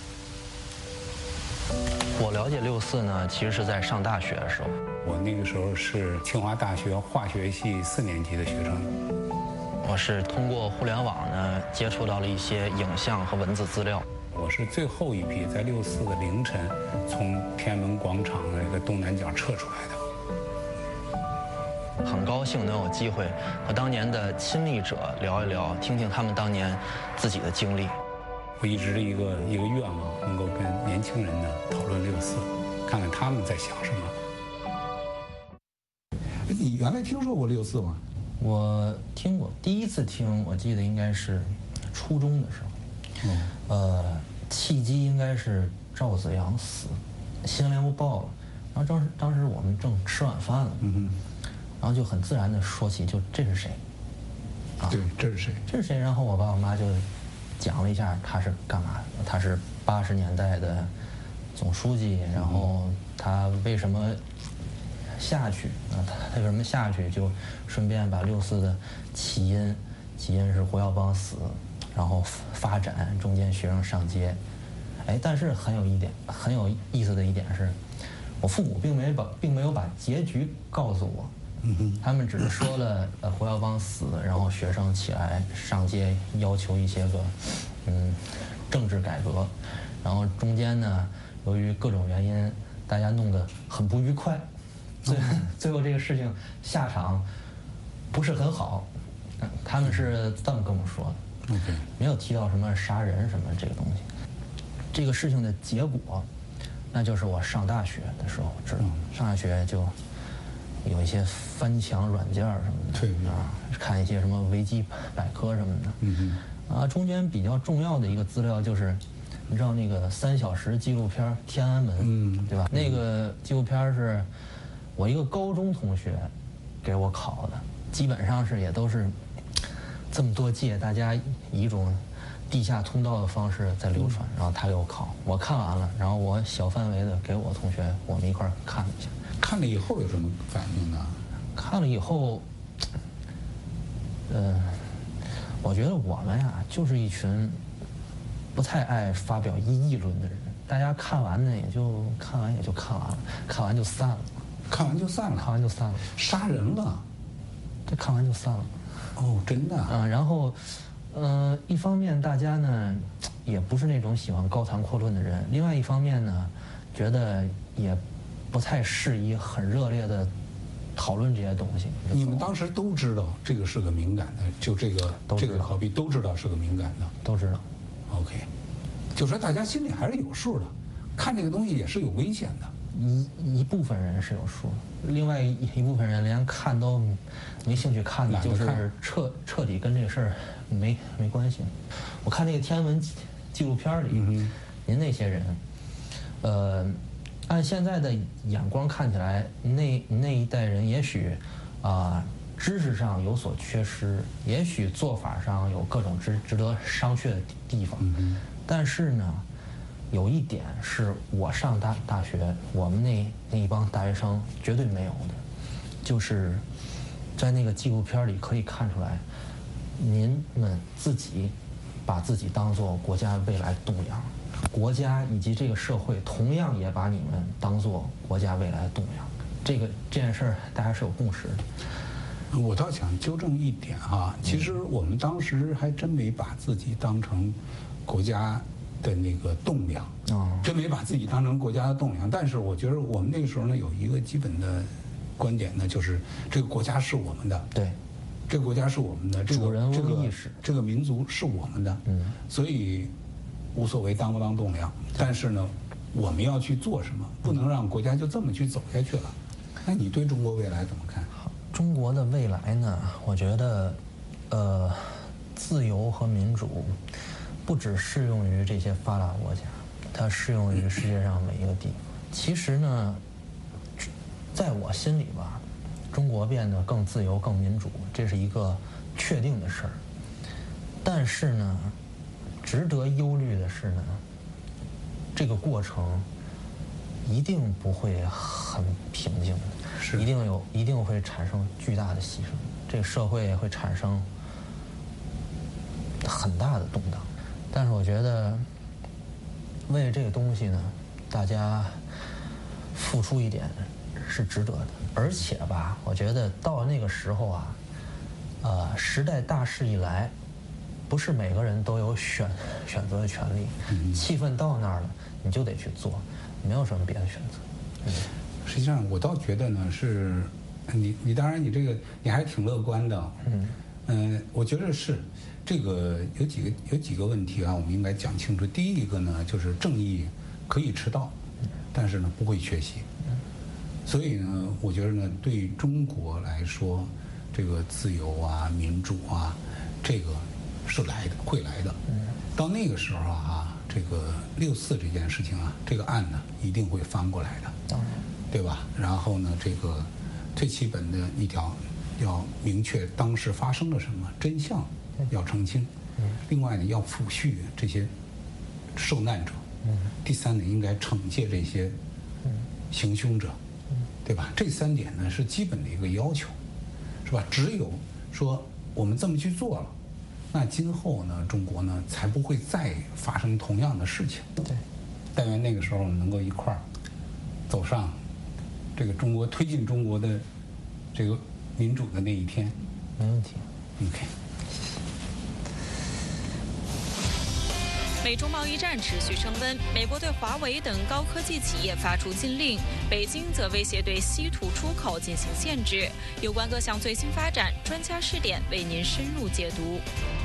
我了解6·4呢，其实是在上大学的时候。 我那个时候是清华大学化学系4年级的学生。 我是通过互联网呢接触到了一些影像和文字资料。 我是最后一批在6·4的凌晨从天安门广场的那个东南角撤出来的。 很高兴能有机会和当年的亲历者聊一聊，听听他们当年自己的经历。 我一直一个愿望，能够跟年轻人呢讨论6·4，看看他们在想什么。 你原来听说过6·4吗？ 我听过，第一次听我记得应该是初中的时候。契机应该是赵子阳死，新闻联播报了，然后当时我们正吃晚饭了，然后就很自然的说起，就这是谁？ 对，这是谁？ 这是谁？然后我爸我妈就讲了一下他是干嘛的，他是80年代的总书记，然后他为什么下去？他为什么下去？就顺便把6·4的起因是胡耀邦死。然后发展中间学生上街，但是很有意思的一点是，我父母并没有把结局告诉我，他们只是说了胡耀邦死，然后学生起来上街要求一些个政治改革，然后中间呢由于各种原因大家弄得很不愉快，最后这个事情下场不是很好，他们是这么跟我说的。没有提到什么杀人什么这个东西。这个事情的结果，那就是我上大学的时候知道，上大学就有一些翻墙软件什么的，看一些什么维基百科什么的。中间比较重要的一个资料就是，你知道那个3小时纪录片《天安门》，对吧？那个纪录片是我一个高中同学给我考的，基本上是也都是。这么多届，大家以一种地下通道的方式在流传，然后他给我考，我看完了，然后我小范围的给我同学，我们一块儿看了一下。 看了以后有什么反应呢？ 看了以后，我觉得我们呀，就是一群不太爱发表议论的人。大家看完呢，也就看完了，看完就散了。 看完就散了。杀人了。 这看完就散了。 哦，真的啊。 然后，一方面大家呢也不是那种喜欢高谈阔论的人，另外一方面呢，觉得也不太适宜很热烈的讨论这些东西。 你们当时都知道这个是个敏感的，就这个考比都知道是个敏感的， 都知道。 OK， 就说大家心里还是有数的，看这个东西也是有危险的。 一部分人是有数的，另外一部分人连看都没兴趣看的，就是彻底跟这个事儿没关系。我看那个天安门纪录片里，您那些人，按现在的眼光看起来，那一代人也许知识上有所缺失，也许做法上有各种值得商榷的地方，但是呢。有一点是我上大学，我们那一帮大学生绝对没有的，就是在那个纪录片里可以看出来，您们自己把自己当作国家未来栋梁，国家以及这个社会同样也把你们当作国家未来的栋梁。这件事儿大家是有共识的。 我倒想纠正一点哈，其实我们当时还真没把自己当成国家的那个栋梁，真没把自己当成国家的栋梁。但是我觉得我们那个时候呢，有一个基本的观点呢，就是这个国家是我们的， 对， 这个国家是我们的， 主人翁意识， 这个民族是我们的，所以无所谓当不当栋梁，但是呢，我们要去做什么，不能让国家就这么去走下去了。那你对中国未来怎么看？ 中国的未来呢？我觉得，自由和民主不只适用于这些发达国家，它适用于世界上每一个地方。其实呢，在我心里吧，中国变得更自由、更民主，这是一个确定的事儿。但是呢，值得忧虑的是呢，这个过程一定不会很平静的，一定会产生巨大的牺牲，这个社会也会产生很大的动荡。但是我觉得，为这个东西呢，大家付出一点是值得的。而且吧，我觉得到那个时候啊，时代大势一来，不是每个人都有选择的权利。气氛到那儿了，你就得去做，没有什么别的选择。 实际上，我倒觉得呢，是你当然你这个你还挺乐观的。我觉得是这个有几个问题啊，我们应该讲清楚。第一个呢，就是正义可以迟到，但是呢不会缺席。所以呢，我觉得呢，对中国来说，这个自由啊、民主啊，这个是来的，会来的。到那个时候啊，这个6·4这件事情啊，这个案呢一定会翻过来的，对吧？然后呢，这个最基本的一条要明确当时发生了什么，真相要澄清。另外呢，要抚恤这些受难者。第三呢，应该惩戒这些行凶者。对吧？这3点呢是基本的一个要求，是吧？只有说我们这么去做了，那今后呢，中国呢才不会再发生同样的事情。 对， 但愿那个时候我们能够一块儿走上这个中国推进中国的这个民主的那一天。 没问题。 OK。 美中贸易战持续升温，美国对华为等高科技企业发出禁令，北京则威胁对稀土出口进行限制。有关各项最新发展，专家视点为您深入解读。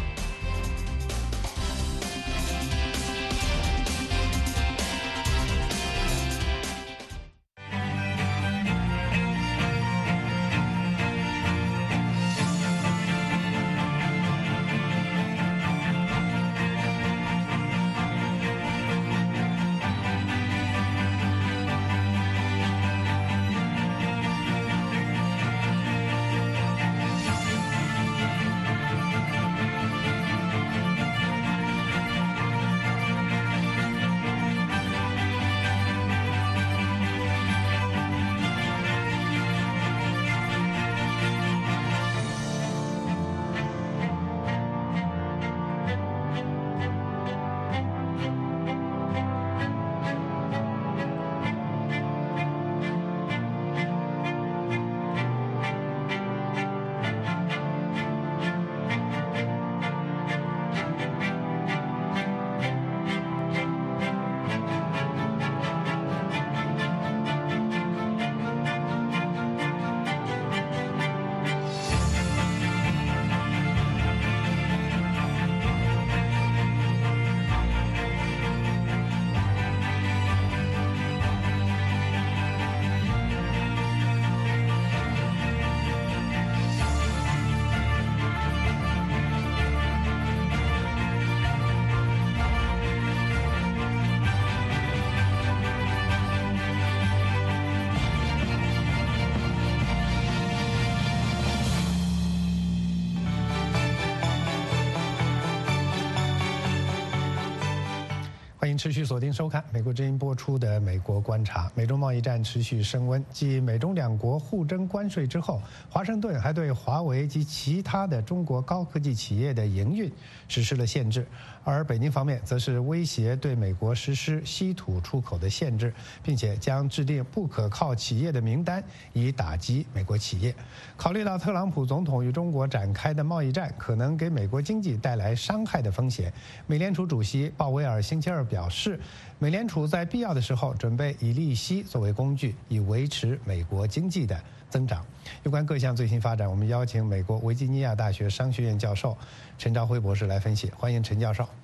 欢迎持续锁定收看美国之音播出的《美国观察》。美中贸易战持续升温，继美中两国互征关税之后，华盛顿还对华为及其他的中国高科技企业的营运实施了限制，而北京方面则是威胁对美国实施稀土出口的限制，并且将制定不可靠企业的名单，以打击美国企业。考虑到特朗普总统与中国展开的贸易战可能给美国经济带来伤害的风险，美联储主席鲍威尔星期二表示，美联储在必要的时候准备以利息作为工具，以维持美国经济的增长。有关各项最新发展，我们邀请美国维吉尼亚大学商学院教授陈朝辉博士来分析。欢迎陈教授。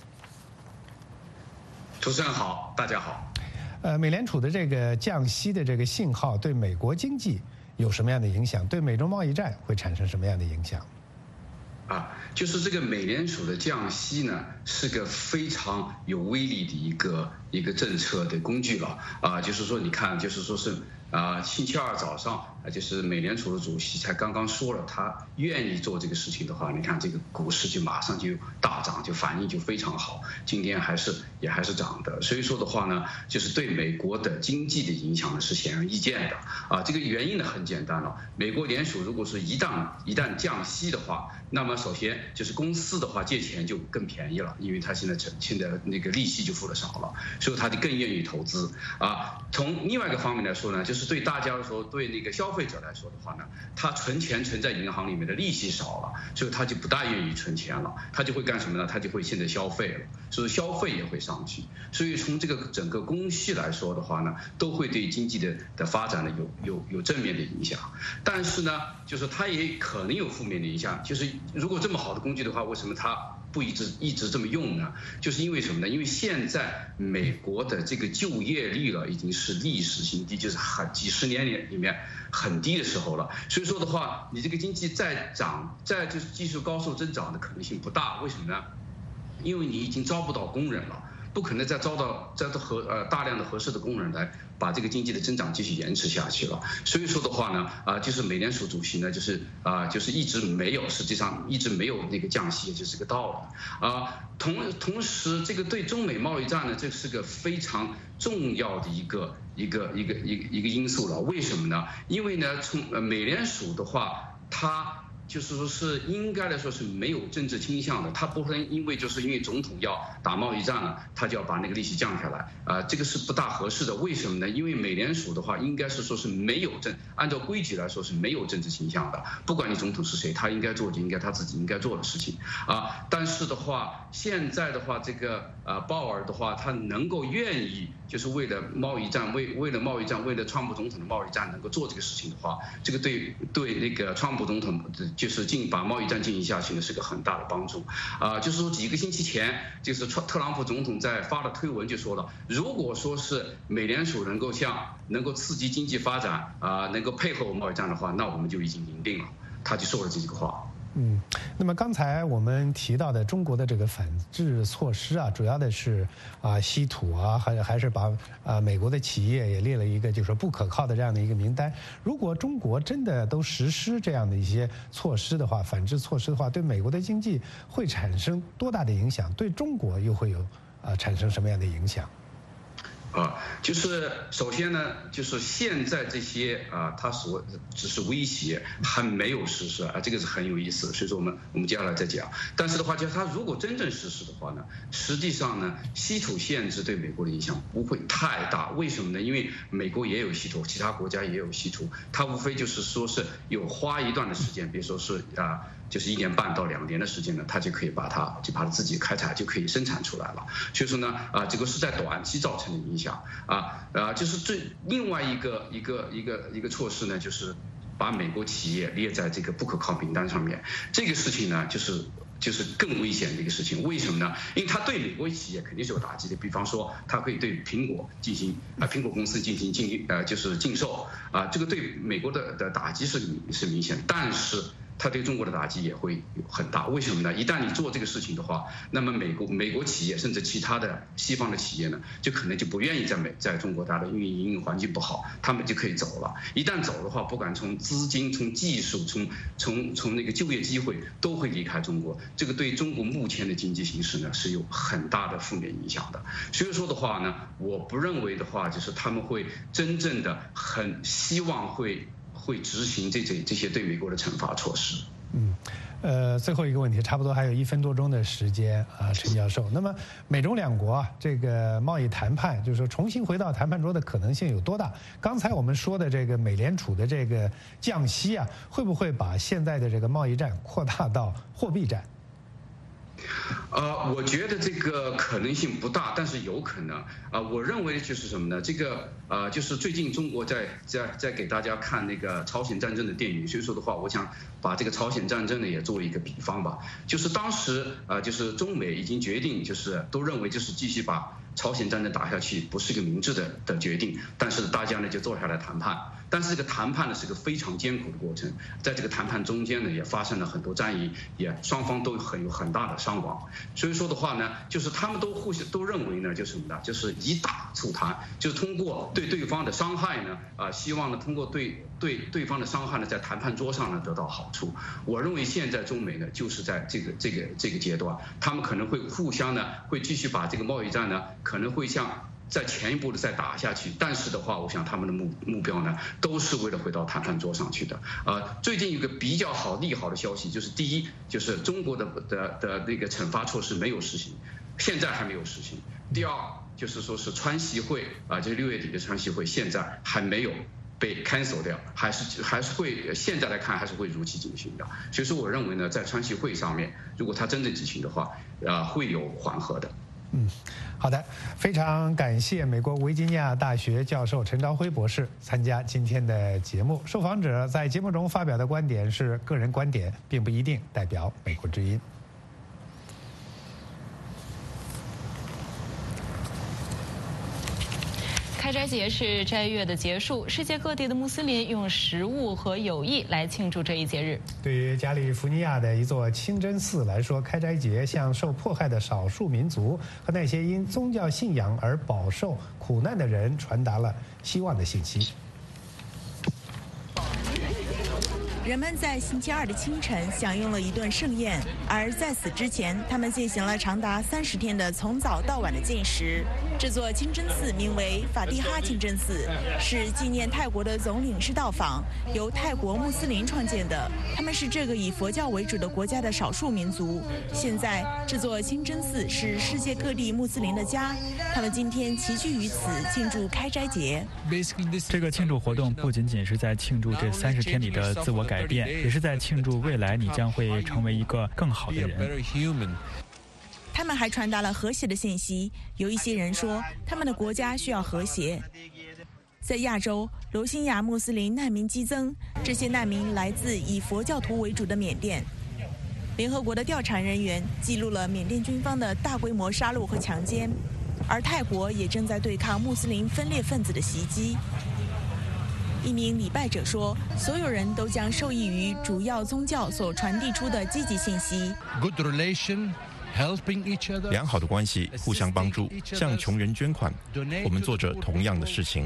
主持人好，大家好。 美联储的这个降息的这个信号对美国经济有什么样的影响？对美中贸易战会产生什么样的影响？ 就是这个美联储的降息呢，是个非常有威力的一个政策的工具了。就是说，你看，就是说是星期二早上就是美联储的主席才刚刚说了他愿意做这个事情的话，你看这个股市就马上就大涨，就反应就非常好，今天也还是涨的。所以说的话呢，就是对美国的经济的影响呢是显而易见的啊。这个原因呢很简单了，美国联储如果是一旦降息的话，那么首先就是公司的话借钱就更便宜了，因为他现在那个利息就付的少了，所以他就更愿意投资啊。从另外一个方面来说呢，就是对大家说，对那个消费者来说的话呢，他存钱存在银行里面的利息少了，所以他就不大愿意存钱了，他就会干什么呢？他就会现在消费了，所以消费也会上去。所以从这个整个供需来说的话呢，都会对经济的发展呢有正面的影响。但是呢，就是它也可能有负面的影响，就是如果这么好的工具的话，为什么它不一直这么用呢？就是因为什么呢？因为现在美国的这个就业率了已经是历史新低，就是几十年里面很低的时候了。所以说的话，你这个经济再就是继续高速增长的可能性不大。为什么呢？因为你已经招不到工人了，不可能再招到大量的合适的工人来把这个经济的增长继续延迟下去了。所以说的话呢，就是美联储主席呢，就是实际上一直没有那个降息，就是个道理啊。同时，这个对中美贸易战呢，这是个非常重要的一个因素了。为什么呢？因为呢，从美联储的话，它就是说是应该来说是没有政治倾向的，他不会因为总统要打贸易战了，他就要把那个利息降下来这个是不大合适的。为什么呢？因为美联储的话应该是说是没有按照规矩来说是没有政治倾向的，不管你总统是谁，他应该做就应该他自己应该做的事情但是的话，现在的话这个鲍尔的话，他能够愿意就是为了贸易战，为了贸易战，为了川普总统的贸易战能够做这个事情的话，这个对那个川普总统就是把贸易战进行下去呢，是个很大的帮助就是说几个星期前，就是特朗普总统在发了推文就说了，如果说是美联储能够刺激经济发展能够配合我贸易战的话，那我们就已经赢定了。他就说了这几个话。 那么刚才我们提到的中国的这个反制措施主要的是稀土还是把美国的企业也列了一个就是不可靠的这样的一个名单。如果中国真的都实施这样的一些措施的话，反制措施的话，对美国的经济会产生多大的影响？对中国又会有产生什么样的影响？ 就是首先呢，就是现在这些它只是威胁，还没有实施这个是很有意思的，所以说我们接下来再讲。但是的话，就是它如果真正实施的话呢，实际上呢，稀土限制对美国的影响不会太大。为什么呢？因为美国也有稀土，其他国家也有稀土，它无非就是说是有花一段的时间，比如说是就是1年半到2年的时间呢，它就可以把它自己开采，就可以生产出来了。所以说呢，这个是在短期造成的影响就是另外一个措施呢，就是把美国企业列在这个不可靠名单上面。这个事情呢，就是更危险的一个事情。为什么呢？因为它对美国企业肯定是有打击的。比方说，它可以对苹果进行苹果公司进行就是禁售这个对美国的打击是明显，但是它对中国的打击也会有很大。为什么呢？一旦你做这个事情的话，那么美国企业甚至其他的西方的企业呢，就可能就不愿意在中国待了，因为营运环境不好，他们就可以走了。一旦走的话，不管从资金、从技术、从那个就业机会，都会离开中国。这个对中国目前的经济形势呢，是有很大的负面影响的。所以说的话呢，我不认为的话，就是他们会真正的很希望会执行这些对美国的惩罚措施。 最后一个问题，差不多还有1分多钟的时间陈教授。那么美中两国这个贸易谈判，就是说重新回到谈判桌的可能性有多大？刚才我们说的这个美联储的这个降息会不会把现在的这个贸易战扩大到货币战？ 我觉得这个可能性不大，但是有可能我认为就是什么呢？这个就是最近中国在给大家看那个朝鲜战争的电影，所以说的话，我想把这个朝鲜战争呢也作为一个比方吧。就是当时就是中美已经决定，就是都认为就是继续把朝鲜战争打下去不是个明智的决定，但是大家呢就坐下来谈判。但是这个谈判呢是个非常艰苦的过程，在这个谈判中间呢也发生了很多战役，也双方都有很大的伤亡。所以说的话呢，就是他们都认为呢，就是什么呢？就是以打促谈，就是通过对对方的伤害呢，希望呢通过对对对方的伤害呢，在谈判桌上呢得到好处。我认为现在中美呢就是在这个阶段，他们可能会互相呢会继续把这个贸易战呢可能会像在前一步的再打下去，但是的话，我想他们的目标呢都是为了回到谈判桌上去的。最近有个比较利好的消息，就是第一，就是中国的那个惩罚措施没有实行，现在还没有实行。第二，就是说是川习会就是6月底的川习会，现在还没有被 cancel 掉，还是会现在来看还是会如期进行的。所以说，我认为呢，在川习会上面，如果它真正进行的话，会有缓和的。 好的，非常感谢美国维吉尼亚大学教授陈朝辉博士参加今天的节目。受访者在节目中发表的观点是个人观点，并不一定代表美国之音。 开斋节是斋月的结束，世界各地的穆斯林用食物和友谊来庆祝这一节日。 对于加利福尼亚的一座清真寺来说，开斋节向受迫害的少数民族和那些因宗教信仰而饱受苦难的人传达了希望的信息。 人们在星期二的清晨享用了一顿盛宴，而在此之前，他们进行了长达30天的从早到晚的禁食。这座清真寺名为法蒂哈清真寺，是纪念泰国的总领事到访，由泰国穆斯林创建的。他们是这个以佛教为主的国家的少数民族。现在，这座清真寺是世界各地穆斯林的家，他们今天齐聚于此庆祝开斋节。 这个庆祝活动不仅仅是在庆祝这30天里的自我改变，也是在庆祝未来你将会成为一个更好的人。 他们还传达了和谐的信息。有一些人说，他们的国家需要和谐。在亚洲，罗兴亚穆斯林难民激增，这些难民来自以佛教徒为主的缅甸。联合国的调查人员记录了缅甸军方的大规模杀戮和强奸，而泰国也正在对抗穆斯林分裂分子的袭击。一名礼拜者说，所有人都将受益于主要宗教所传递出的积极信息。 良好的关系，互相帮助，向穷人捐款，我们做着同样的事情。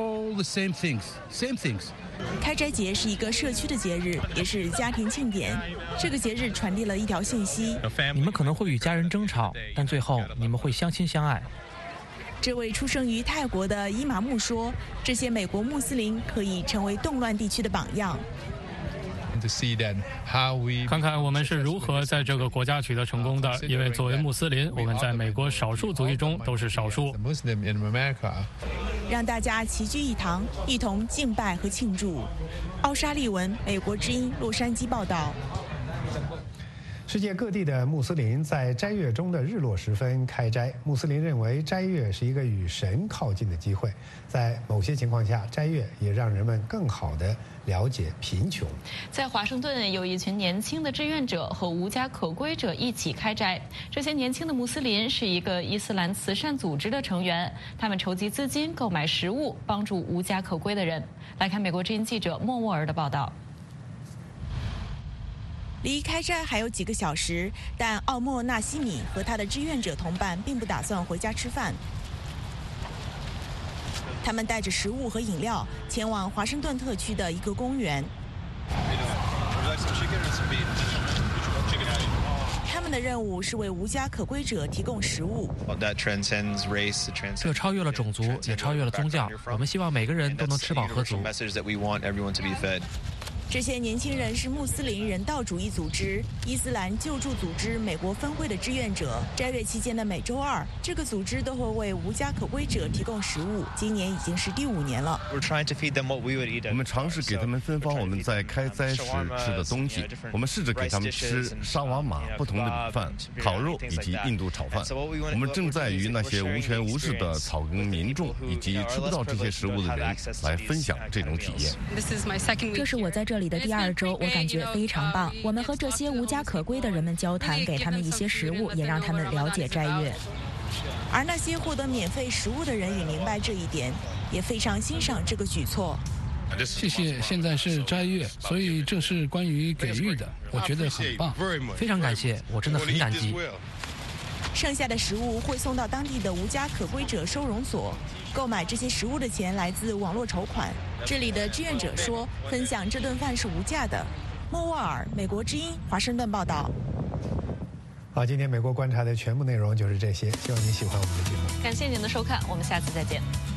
开斋节是一个社区的节日，也是家庭庆典。这个节日传递了一条信息： 你们可能会与家人争吵，但最后你们会相亲相爱。 这位出生于泰国的伊玛目说，这些美国穆斯林可以成为动乱地区的榜样。 看看我们是如何在这个国家取得成功的，因为作为穆斯林，我们在美国少数族裔中都是少数。 让大家齐聚一堂，一同敬拜和庆祝。奥沙利文，美国之音，洛杉矶报道。 世界各地的穆斯林在斋月中的日落时分开斋。穆斯林认为斋月是一个与神靠近的机会，在某些情况下，斋月也让人们更好地了解贫穷。 在华盛顿，有一群年轻的志愿者和无家可归者一起开斋。这些年轻的穆斯林是一个伊斯兰慈善组织的成员，他们筹集资金购买食物，帮助无家可归的人。来看美国之音记者莫沃尔的报道。 离开斋还有几个小时，但奥莫纳西米和他的志愿者同伴并不打算回家吃饭。他们带着食物和饮料前往华盛顿特区的一个公园。他们的任务是为无家可归者提供食物。 这超越了种族，也超越了宗教。我们希望每个人都能吃饱喝足。 这些年轻人是穆斯林人道主义组织伊斯兰救助组织美国分会的志愿者。斋月期间的每周二，这个组织都会为无家可归者提供食物，今年已经是第5年了。 我们尝试给他们分发我们在开斋时吃的东西。我们试着给他们吃沙瓦玛、不同的米饭、烤肉以及印度炒饭。我们正在与那些无权无势的草根民众以及吃不到这些食物的人来分享这种体验。 这是我在这里的第2周，我感觉非常棒。我们和这些无家可归的人们交谈，给他们一些食物，也让他们了解斋月。 而那些获得免费食物的人也明白这一点，也非常欣赏这个举措。 谢谢，现在是斋月，所以这是关于给予的，我觉得很棒。 非常感谢，我真的很感激。 剩下的食物会送到当地的无家可归者收容所。购买这些食物的钱来自网络筹款。这里的志愿者说，分享这顿饭是无价的。莫沃尔，美国之音，华盛顿报道。 好，今天美国观察的全部内容就是这些，希望您喜欢我们的节目。 感谢您的收看，我们下次再见。